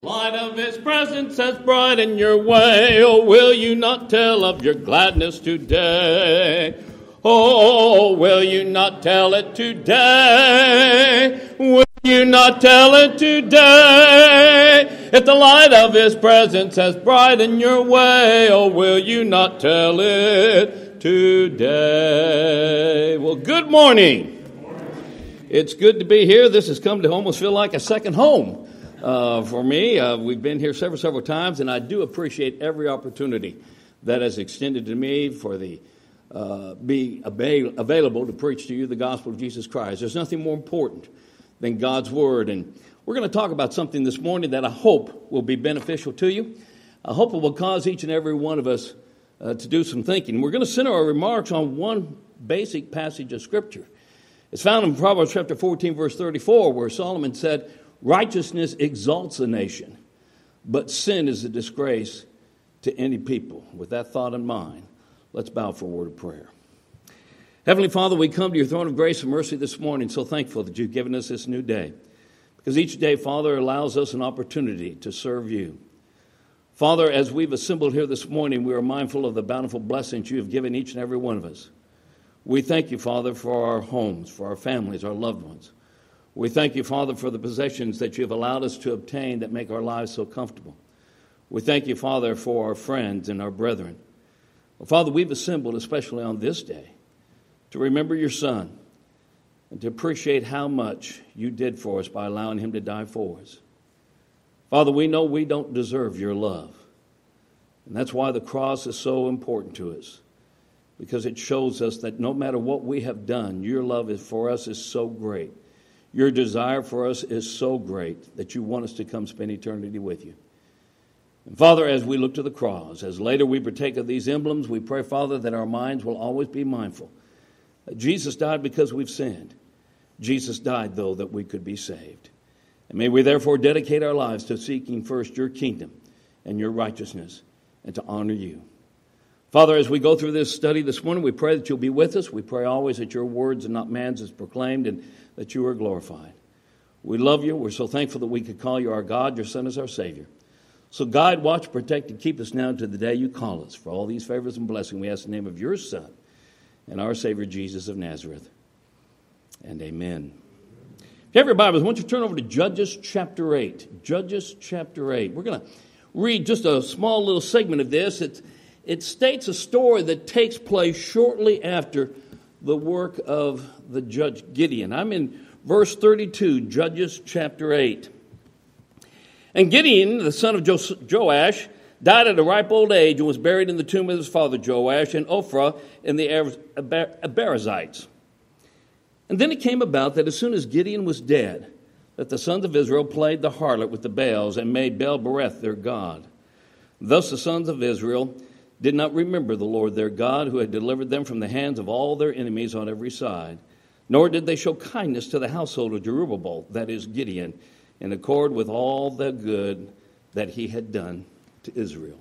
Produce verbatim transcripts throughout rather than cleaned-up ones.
Light of his presence has brightened your way. Oh, will you not tell of your gladness today? Oh, will you not tell it today? Will you not tell it today? If the light of his presence has brightened your way, oh, will you not tell it today? Well, good morning. Good morning. It's good to be here. This has come to almost feel like a second home. Uh, for me, uh, we've been here several, several times, and I do appreciate every opportunity that is extended to me for the uh, be avail- available to preach to you the gospel of Jesus Christ. There's nothing more important than God's word, and we're going to talk about something this morning that I hope will be beneficial to you. I hope it will cause each and every one of us uh, to do some thinking. We're going to center our remarks on one basic passage of Scripture. It's found in Proverbs chapter fourteen, verse thirty-four, where Solomon said, "Righteousness exalts a nation, but sin is a disgrace to any people." With that thought in mind, let's bow for a word of prayer. Heavenly Father, we come to your throne of grace and mercy this morning, so thankful that you've given us this new day. Because each day, Father, allows us an opportunity to serve you. Father, as we've assembled here this morning, we are mindful of the bountiful blessings you have given each and every one of us. We thank you, Father, for our homes, for our families, our loved ones. We thank you, Father, for the possessions that you have allowed us to obtain that make our lives so comfortable. We thank you, Father, for our friends and our brethren. Well, Father, we've assembled, especially on this day, to remember your Son and to appreciate how much you did for us by allowing him to die for us. Father, we know we don't deserve your love. And that's why the cross is so important to us, because it shows us that no matter what we have done, your love is, for us is so great. Your desire for us is so great that you want us to come spend eternity with you. And Father, as we look to the cross, as later we partake of these emblems, we pray, Father, that our minds will always be mindful that Jesus died because we've sinned. Jesus died, though, that we could be saved. And may we therefore dedicate our lives to seeking first your kingdom and your righteousness and to honor you. Father, as we go through this study this morning, we pray that you'll be with us. We pray always that your words and not man's is proclaimed and that you are glorified. We love you. We're so thankful that we could call you our God, your Son is our Savior. So guide, watch, protect, and keep us now to the day you call us. For all these favors and blessings, we ask in the name of your Son and our Savior, Jesus of Nazareth. And amen. If you have your Bibles, I want you to turn over to Judges chapter eight. Judges chapter eight. We're going to read just a small little segment of this. It's, it states a story that takes place shortly after the work of the judge Gideon. I'm in verse thirty-two, Judges chapter eight. And Gideon, the son of jo- Joash, died at a ripe old age and was buried in the tomb of his father Joash in Ophrah in the Abiezrites. And then it came about that as soon as Gideon was dead, that the sons of Israel played the harlot with the Baals and made Baal-bereth their god. Thus the sons of Israel did not remember the Lord their God, who had delivered them from the hands of all their enemies on every side. Nor did they show kindness to the household of Jerubbaal, that is Gideon, in accord with all the good that he had done to Israel.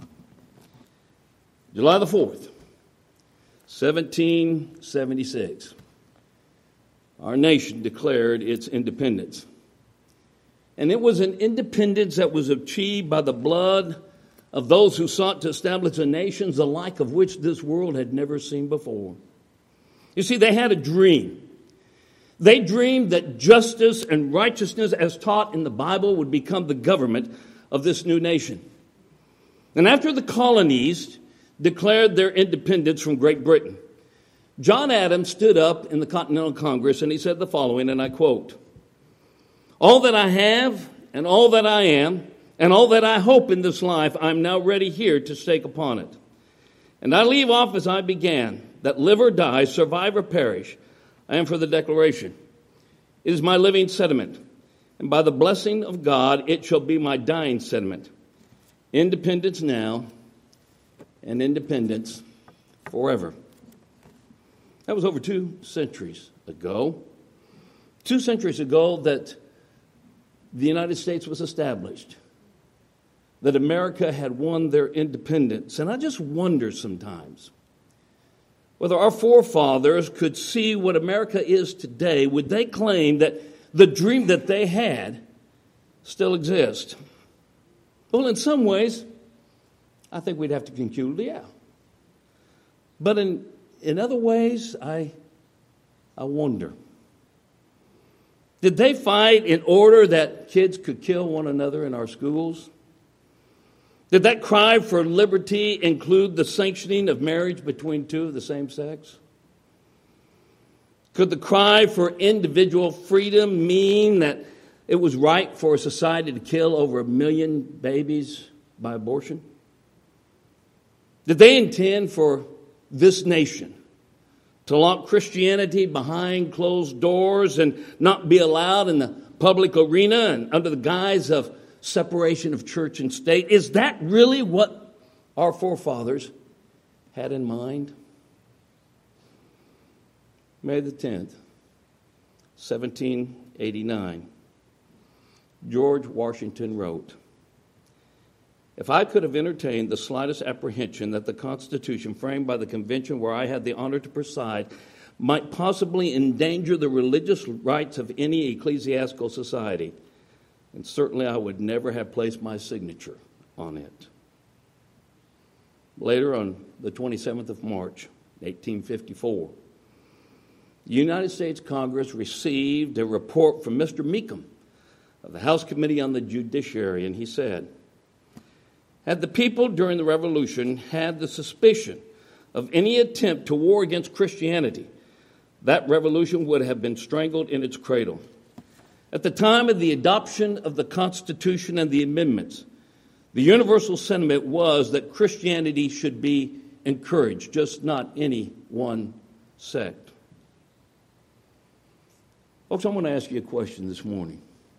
July the fourth, seventeen seventy-six. Our nation declared its independence. And it was an independence that was achieved by the blood of those who sought to establish a nation the like of which this world had never seen before. You see, they had a dream. They dreamed that justice and righteousness, as taught in the Bible, would become the government of this new nation. And after the colonies declared their independence from Great Britain, John Adams stood up in the Continental Congress and he said the following, and I quote, "All that I have and all that I am and all that I hope in this life, I'm now ready here to stake upon it. And I leave off as I began, that live or die, survive or perish, I am for the declaration. It is my living sentiment, and by the blessing of God, it shall be my dying sentiment. Independence now, and independence forever." That was over two centuries ago. Two centuries ago that the United States was established, that America had won their independence. And I just wonder sometimes whether our forefathers could see what America is today. Would they claim that the dream that they had still exists? Well, in some ways, I think we'd have to conclude, yeah. But in, in other ways, I, I wonder. Did they fight in order that kids could kill one another in our schools? Did that cry for liberty include the sanctioning of marriage between two of the same sex? Could the cry for individual freedom mean that it was right for a society to kill over a million babies by abortion? Did they intend for this nation to lock Christianity behind closed doors and not be allowed in the public arena and under the guise of separation of church and state? Is that really what our forefathers had in mind? May the tenth, seventeen eighty-nine, George Washington wrote, "If I could have entertained the slightest apprehension that the Constitution framed by the convention where I had the honor to preside might possibly endanger the religious rights of any ecclesiastical society, and certainly I would never have placed my signature on it." Later, on the twenty-seventh of March, eighteen fifty-four, the United States Congress received a report from Mister Meekum of the House Committee on the Judiciary, and he said, "Had the people during the Revolution had the suspicion of any attempt to war against Christianity, that revolution would have been strangled in its cradle. At the time of the adoption of the Constitution and the amendments, the universal sentiment was that Christianity should be encouraged, just not any one sect." Folks, I want to ask you a question this morning.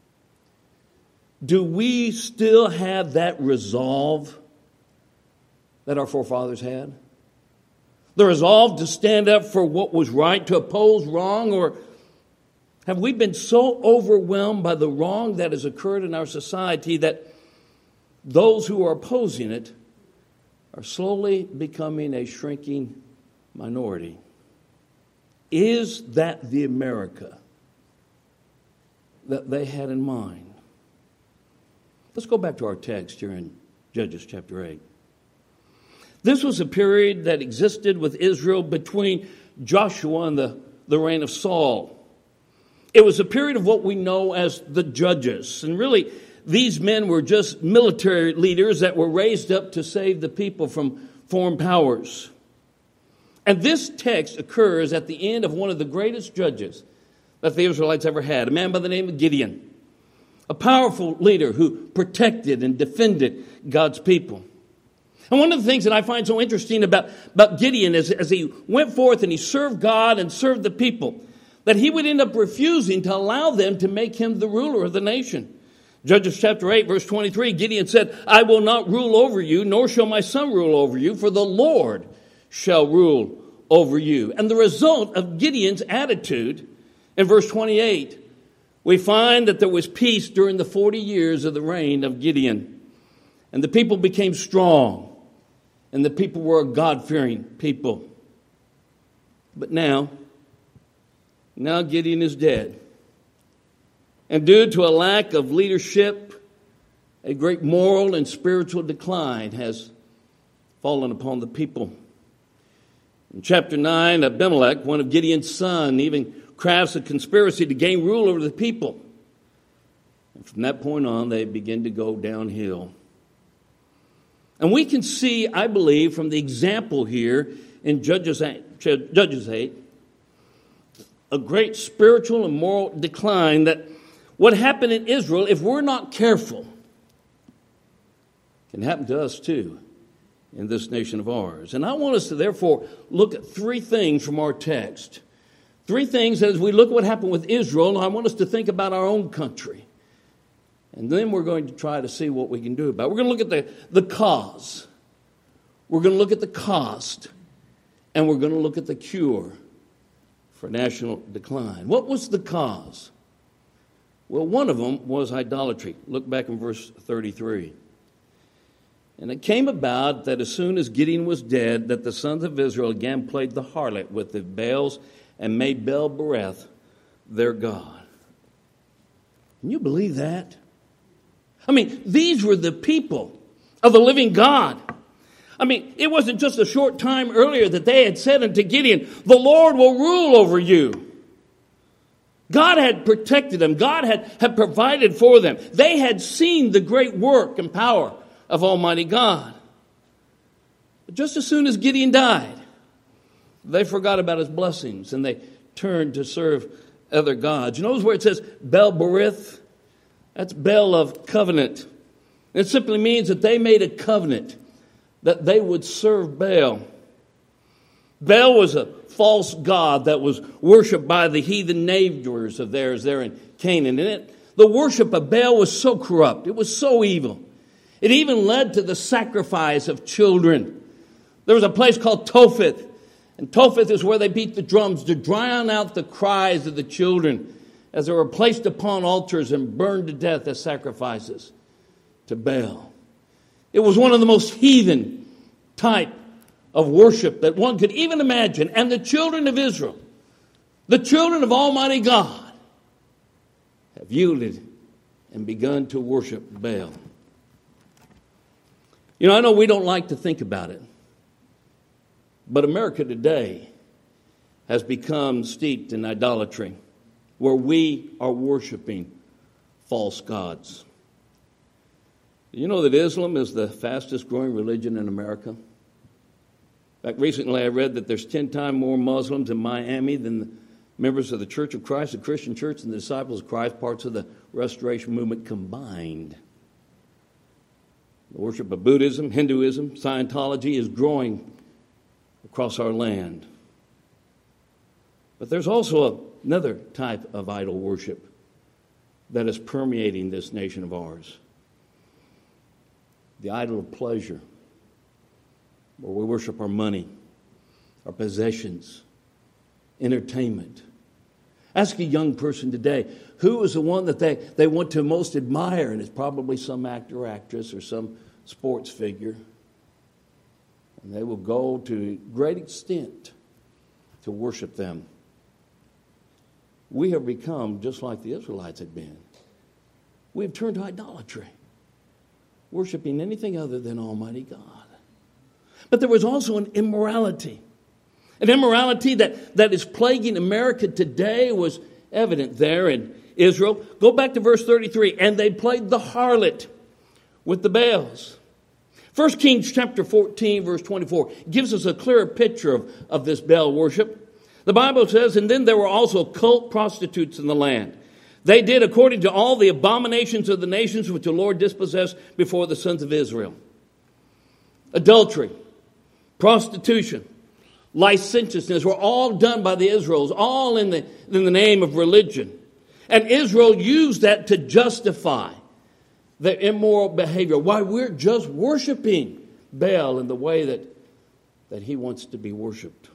Do we still have that resolve that our forefathers had? The resolve to stand up for what was right, to oppose wrong, or have we been so overwhelmed by the wrong that has occurred in our society that those who are opposing it are slowly becoming a shrinking minority? Is that the America that they had in mind? Let's go back to our text here in Judges chapter eight. This was a period that existed with Israel between Joshua and the, the reign of Saul. It was a period of what we know as the Judges. And really, these men were just military leaders that were raised up to save the people from foreign powers. And this text occurs at the end of one of the greatest judges that the Israelites ever had, a man by the name of Gideon, a powerful leader who protected and defended God's people. And one of the things that I find so interesting about, about Gideon is as he went forth and he served God and served the people, that he would end up refusing to allow them to make him the ruler of the nation. Judges chapter eight, verse twenty-three, Gideon said, "I will not rule over you, nor shall my son rule over you, for the Lord shall rule over you." And the result of Gideon's attitude, in verse twenty-eight, we find that there was peace during the forty years of the reign of Gideon. And the people became strong. And the people were a God-fearing people. But now, now Gideon is dead. And due to a lack of leadership, a great moral and spiritual decline has fallen upon the people. In chapter nine, Abimelech, one of Gideon's sons, even crafts a conspiracy to gain rule over the people. And from that point on, they begin to go downhill. And we can see, I believe, from the example here in Judges eight, Judges eight, a great spiritual and moral decline, that what happened in Israel, if we're not careful, can happen to us too in this nation of ours. And I want us to therefore look at three things from our text. Three things as we look at what happened with Israel, I want us to think about our own country. And then we're going to try to see what we can do about it. We're going to look at the, the cause. We're going to look at the cost. And we're going to look at the cure for national decline. What was the cause? Well, one of them was idolatry. Look back in verse thirty-three. "And it came about that as soon as Gideon was dead, that the sons of Israel again played the harlot with the Baals and made Baal-bereth their god." Can you believe that? I mean, these were the people of the living God. I mean, it wasn't just a short time earlier that they had said unto Gideon, the Lord will rule over you. God had protected them. God had, had provided for them. They had seen the great work and power of Almighty God. But just as soon as Gideon died, they forgot about his blessings and they turned to serve other gods. You notice where it says Baal-berith? That's Baal of covenant. It simply means that they made a covenant that they would serve Baal. Baal was a false god that was worshipped by the heathen neighbors of theirs there in Canaan. And it, the worship of Baal was so corrupt. It was so evil. It even led to the sacrifice of children. There was a place called Topheth. And Topheth is where they beat the drums to drown out the cries of the children as they were placed upon altars and burned to death as sacrifices to Baal. It was one of the most heathen type of worship that one could even imagine. And the children of Israel, the children of Almighty God, have yielded and begun to worship Baal. You know, I know we don't like to think about it, but America today has become steeped in idolatry, where we are worshiping false gods. You know that Islam is the fastest growing religion in America? In fact, recently I read that there's ten times more Muslims in Miami than the members of the Church of Christ, the Christian Church, and the Disciples of Christ, parts of the Restoration Movement combined. The worship of Buddhism, Hinduism, Scientology is growing across our land. But there's also another type of idol worship that is permeating this nation of ours. The idol of pleasure, where we worship our money, our possessions, entertainment. Ask a young person today, who is the one that they, they want to most admire? And it's probably some actor or actress or some sports figure. And they will go to great extent to worship them. We have become just like the Israelites had been. We have turned to idolatry, worshiping anything other than Almighty God. But there was also an immorality. An immorality that, that is plaguing America today was evident there in Israel. Go back to verse thirty-three. And they played the harlot with the Baals. First Kings chapter fourteen, verse twenty-four, gives us a clearer picture of, of this Baal worship. The Bible says, and then there were also cult prostitutes in the land. They did according to all the abominations of the nations which the Lord dispossessed before the sons of Israel. Adultery, prostitution, licentiousness were all done by the Israelites, all in the, in the name of religion. And Israel used that to justify their immoral behavior. Why we're just worshiping Baal in the way that, that he wants to be worshiped.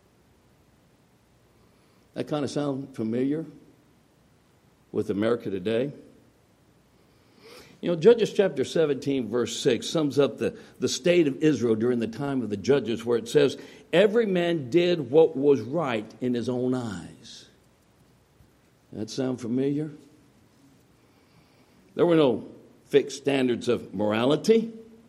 That kind of sound familiar with America today? You know, Judges chapter seventeen, verse six sums up the, the state of Israel during the time of the judges, where it says, every man did what was right in his own eyes. That sound familiar? There were no fixed standards of morality.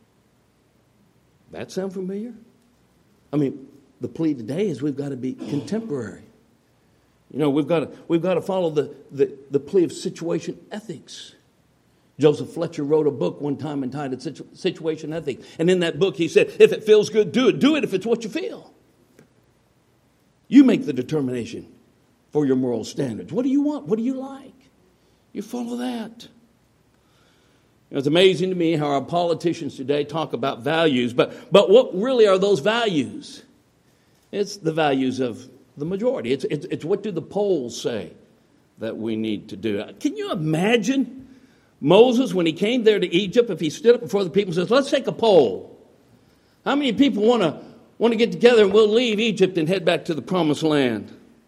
That sound familiar? I mean, the plea today is we've got to be contemporary. You know, we've got to, we've got to follow the, the, the plea of situation ethics. Joseph Fletcher wrote a book one time entitled Situ- Situation Ethics. And in that book he said, if it feels good, do it. Do it if it's what you feel. You make the determination for your moral standards. What do you want? What do you like? You follow that. You know, it's amazing to me how our politicians today talk about values. But, but what really are those values? It's the values of the majority. It's, it's, it's what do the polls say that we need to do. Can you imagine Moses, when he came there to Egypt, if he stood up before the people and says, let's take a poll. How many people want to want to get together and we'll leave Egypt and head back to the promised land?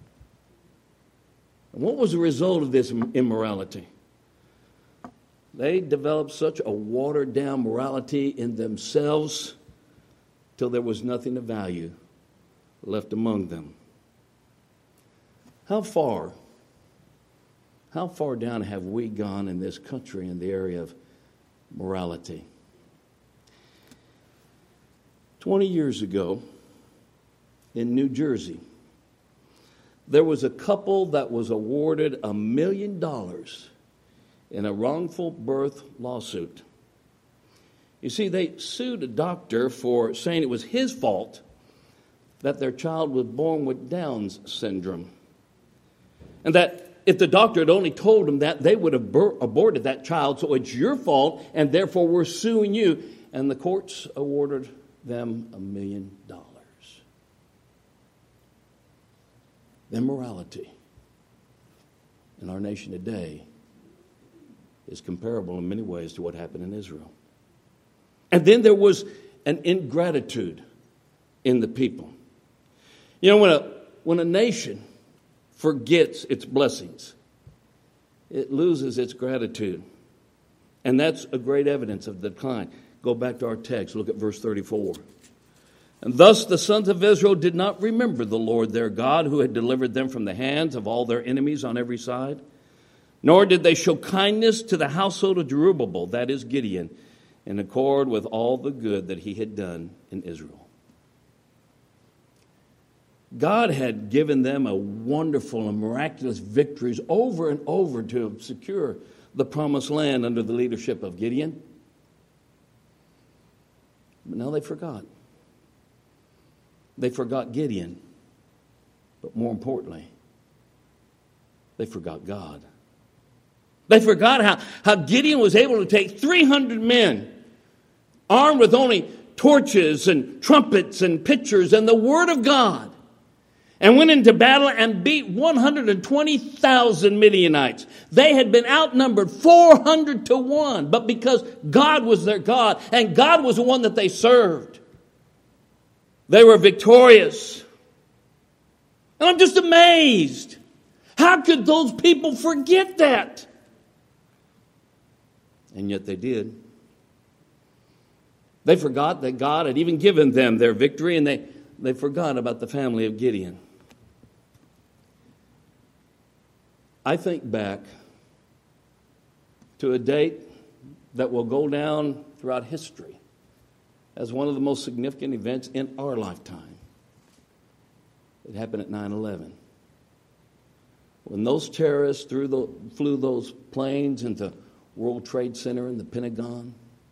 And what was the result of this immorality? They developed such a watered-down morality in themselves till there was nothing of value left among them. How far, how far down have we gone in this country in the area of morality. Twenty years ago in New Jersey, there was a couple that was awarded a million dollars in a wrongful birth lawsuit. You see, they sued a doctor for saying it was his fault that their child was born with Down's syndrome. And that if the doctor had only told them that, they would have abor- aborted that child. So it's your fault, and therefore we're suing you. And the courts awarded them a million dollars. Immorality in our nation today is comparable in many ways to what happened in Israel. And then there was an ingratitude in the people. You know, when a, when a nation forgets its blessings, it loses its gratitude. And that's a great evidence of the decline. Go back to our text. Look at verse thirty-four. And thus the sons of Israel did not remember the Lord their God, who had delivered them from the hands of all their enemies on every side. Nor did they show kindness to the household of Jerubbaal, that is Gideon, in accord with all the good that he had done in Israel. God had given them a wonderful and miraculous victories over and over to secure the promised land under the leadership of Gideon. But now they forgot. They forgot Gideon. But more importantly, they forgot God. They forgot how, how Gideon was able to take three hundred men armed with only torches and trumpets and pitchers and the word of God, and went into battle and beat one hundred twenty thousand Midianites. They had been outnumbered four hundred to one, but because God was their God and God was the one that they served, they were victorious. And I'm just amazed. How could those people forget that? And yet they did. They forgot that God had even given them their victory, and they, they forgot about the family of Gideon. I think back to a date that will go down throughout history as one of the most significant events in our lifetime. It happened at nine eleven. When those terrorists threw the, flew those planes into World Trade Center and the Pentagon.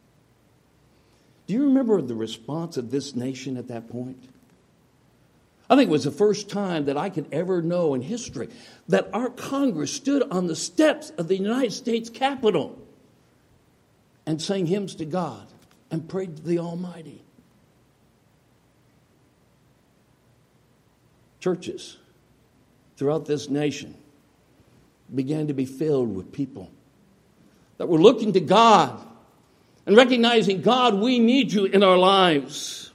Do you remember the response of this nation at that point? I think it was the first time that I could ever know in history that our Congress stood on the steps of the United States Capitol and sang hymns to God and prayed to the Almighty. Churches throughout this nation began to be filled with people that were looking to God and recognizing, God, we need you in our lives.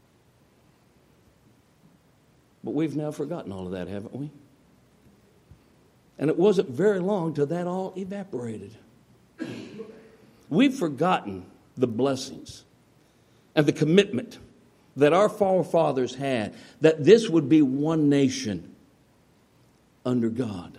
But we've now forgotten all of that, haven't we? And it wasn't very long till that all evaporated. We've forgotten the blessings and the commitment that our forefathers had, that this would be one nation under God.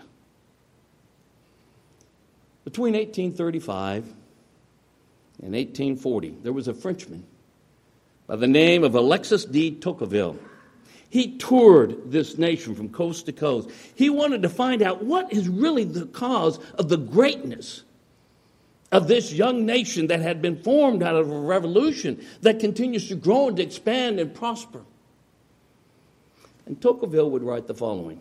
Between eighteen thirty-five and eighteen forty, there was a Frenchman by the name of Alexis de Tocqueville. He toured this nation from coast to coast. He wanted to find out what is really the cause of the greatness of this young nation that had been formed out of a revolution that continues to grow and to expand and prosper. And Tocqueville would write the following.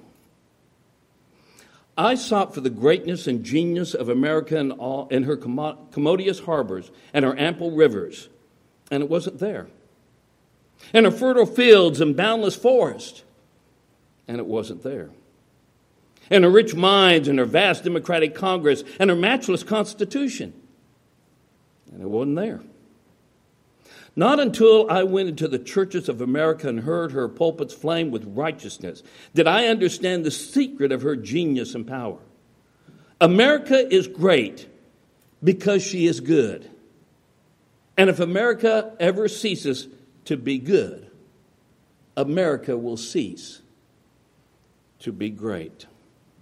I sought for the greatness and genius of America in, all, in her commodious harbors and her ample rivers, and it wasn't there. And her fertile fields and boundless forest, and it wasn't there. And her rich mines and her vast democratic Congress and her matchless Constitution, and it wasn't there. Not until I went into the churches of America and heard her pulpits flame with righteousness did I understand the secret of her genius and power. America is great because she is good. And if America ever ceases to be good, America will cease to be great.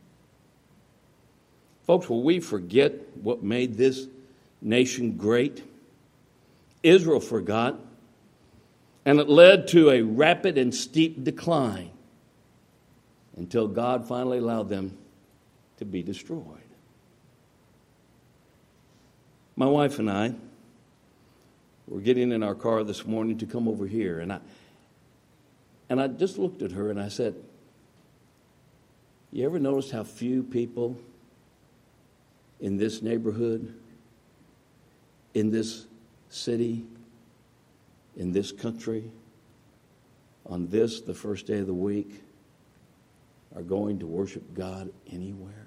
Folks, will we forget what made this nation great? Israel forgot, and it led to a rapid and steep decline until God finally allowed them to be destroyed. My wife and I were getting in our car this morning to come over here, and I and I just looked at her and I said, you ever noticed how few people in this neighborhood, in this city, in this country, on this, the first day of the week, are going to worship God anywhere?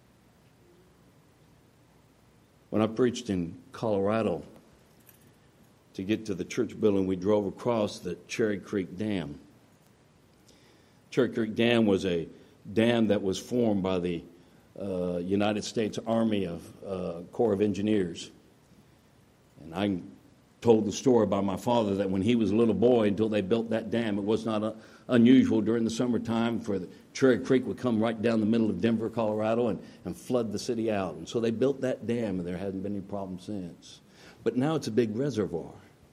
When I preached in Colorado, to get to the church building, we drove across the Cherry Creek Dam. Cherry Creek Dam was a dam that was formed by the uh, United States Army of uh, Corps of Engineers. And I told the story by my father that when he was a little boy, until they built that dam, it was not uh, unusual during the summertime for the Cherry Creek would come right down the middle of Denver, Colorado, and, and flood the city out. And so they built that dam, and there hasn't been any problem since. But now it's a big reservoir.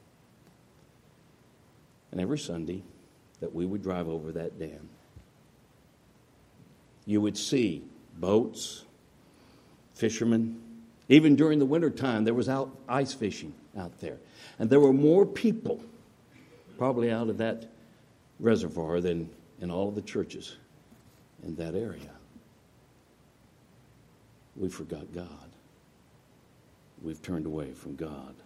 And every Sunday that we would drive over that dam, you would see boats, fishermen. Even during the wintertime, there was out ice fishing out there. And there were more people probably out of that reservoir than in all of the churches in that area. We forgot God. We've turned away from God.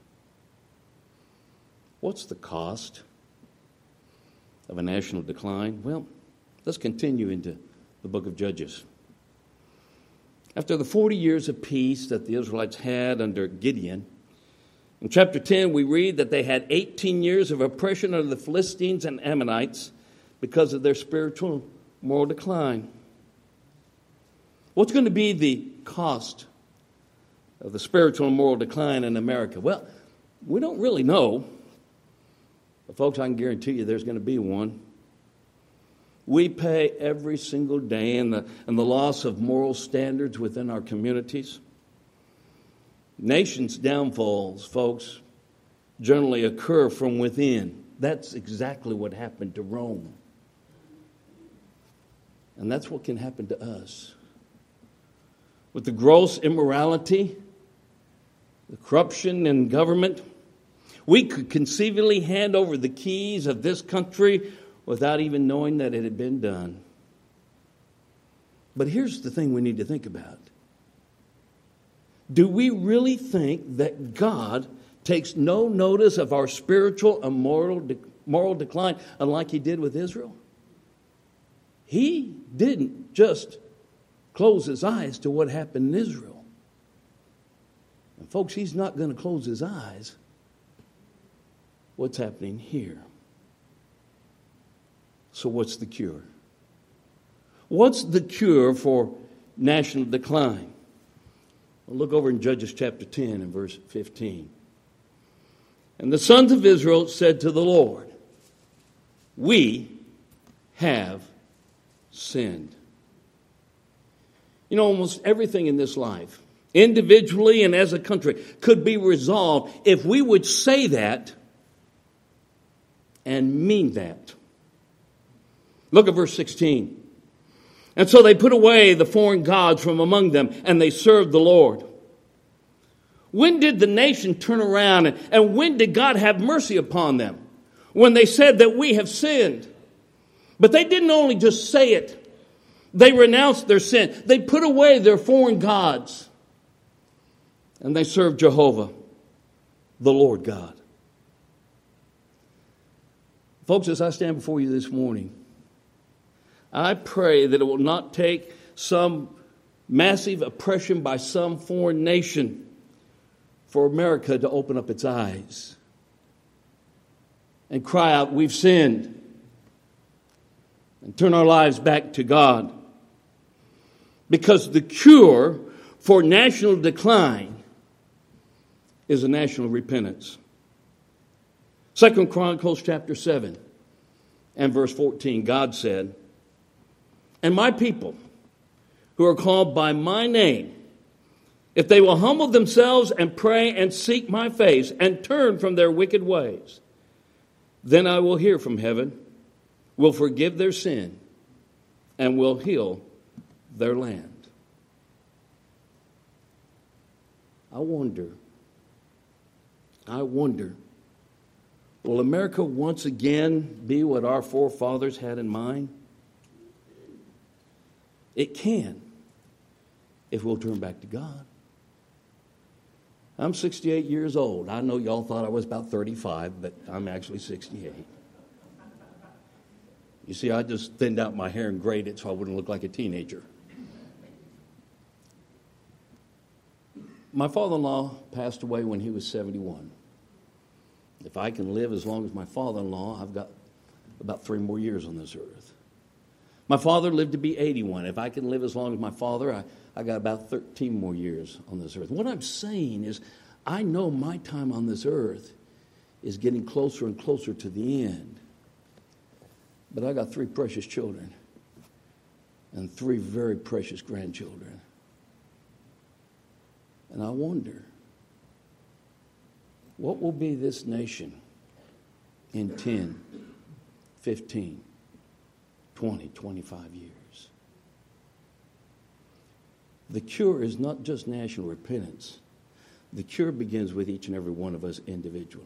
What's the cost of a national decline? Well, let's continue into the book of Judges. After the forty years of peace that the Israelites had under Gideon, in chapter ten we read that they had eighteen years of oppression under the Philistines and Ammonites because of their spiritual moral decline. What's going to be the cost of the spiritual and moral decline in America? Well, we don't really know. But folks, I can guarantee you there's going to be one. We pay every single day in the, in the loss of moral standards within our communities. Nations' downfalls, folks, generally occur from within. That's exactly what happened to Rome. And that's what can happen to us. With the gross immorality, the corruption in government, we could conceivably hand over the keys of this country without even knowing that it had been done. But here's the thing we need to think about. Do we really think that God takes no notice of our spiritual and moral, de- moral decline, unlike he did with Israel? He didn't just close his eyes to what happened in Israel. And folks, he's not going to close his eyes what's happening here. So what's the cure? What's the cure for national decline? Well, look over in Judges chapter ten and verse fifteen. And the sons of Israel said to the Lord, we have sinned. You know, almost everything in this life, individually and as a country, could be resolved if we would say that and mean that. Look at verse sixteen. And so they put away the foreign gods from among them, and they served the Lord. When did the nation turn around, and, and when did God have mercy upon them? When they said that we have sinned. But they didn't only just say it. They renounced their sin. They put away their foreign gods. And they served Jehovah, the Lord God. Folks, as I stand before you this morning, I pray that it will not take some massive oppression by some foreign nation for America to open up its eyes and cry out, we've sinned, and turn our lives back to God. Because the cure for national decline is a national repentance. Second Chronicles chapter seven and verse fourteen, God said, and my people who are called by my name, If they will humble themselves and pray and seek my face and turn from their wicked ways, then I will hear from heaven, will forgive their sin, and will heal their land. I wonder, I wonder, will America once again be what our forefathers had in mind? It can, if we'll turn back to God. I'm sixty-eight years old. I know y'all thought I was about thirty-five, but I'm actually sixty-eight. You see, I just thinned out my hair and grayed it so I wouldn't look like a teenager. My father-in-law passed away when he was seventy-one. If I can live as long as my father-in-law, I've got about three more years on this earth. My father lived to be eighty-one. If I can live as long as my father, I, I got about thirteen more years on this earth. What I'm saying is, I know my time on this earth is getting closer and closer to the end. But I got three precious children and three very precious grandchildren. And I wonder, what will be this nation in ten, fifteen, twenty, twenty-five years? The cure is not just national repentance. The cure begins with each and every one of us individually.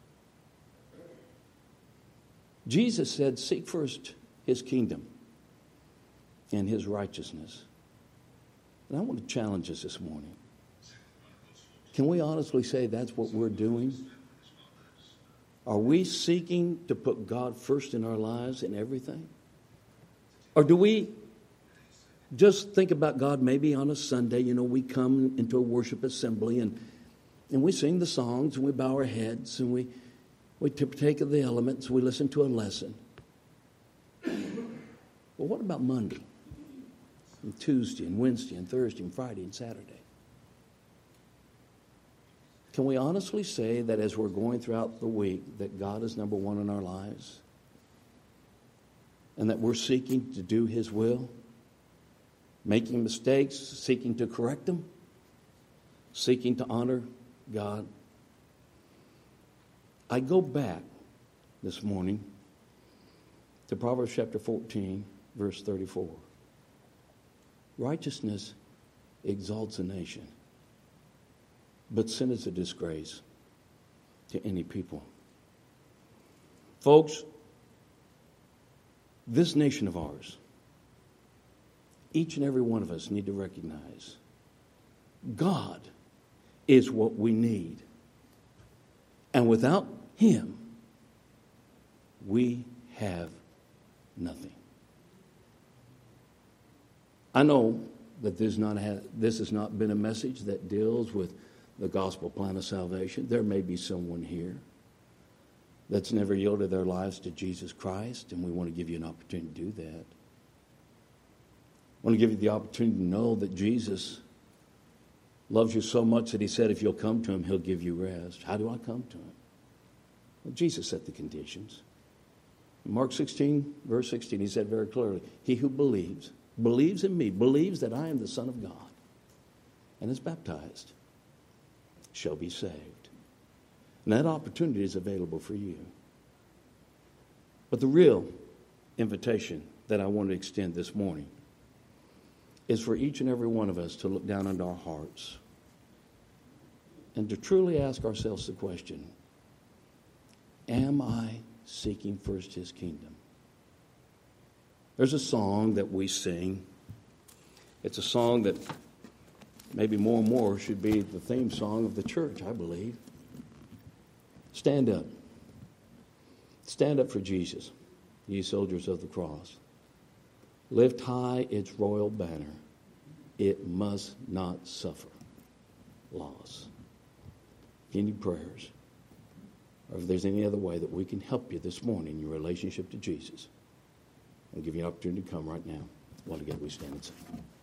Jesus said, seek first his kingdom and his righteousness. And I want to challenge us this morning. Can we honestly say that's what we're doing? Are we seeking to put God first in our lives in everything? Or do we just think about God maybe on a Sunday? You know, we come into a worship assembly and, and we sing the songs and we bow our heads and we, we partake of the elements. We listen to a lesson. Well, what about Monday and Tuesday and Wednesday and Thursday and Friday and Saturday? Can we honestly say that as we're going throughout the week that God is number one in our lives? And that we're seeking to do his will? Making mistakes, seeking to correct them? Seeking to honor God? I go back this morning to Proverbs chapter fourteen, verse thirty-four. Righteousness exalts a nation, but sin is a disgrace to any people. Folks, this nation of ours, each and every one of us need to recognize God is what we need. And without him, we have nothing. I know that this, not ha- this has not been a message that deals with the gospel plan of salvation. There may be someone here that's never yielded their lives to Jesus Christ, and we want to give you an opportunity to do that. I want to give you the opportunity to know that Jesus loves you so much that he said if you'll come to him, he'll give you rest. How do I come to him? Well, Jesus set the conditions. In Mark sixteen, verse sixteen, he said very clearly, he who believes, believes in me, believes that I am the Son of God, and is baptized, shall be saved. And that opportunity is available for you. But the real invitation that I want to extend this morning is for each and every one of us to look down into our hearts and to truly ask ourselves the question, am I seeking first his kingdom? There's a song that we sing. It's a song that maybe more and more should be the theme song of the church, I believe. Stand up. Stand up for Jesus, ye soldiers of the cross. Lift high its royal banner. It must not suffer loss. Any prayers, or if there's any other way that we can help you this morning in your relationship to Jesus, I'll give you an opportunity to come right now. While together we stand and sing.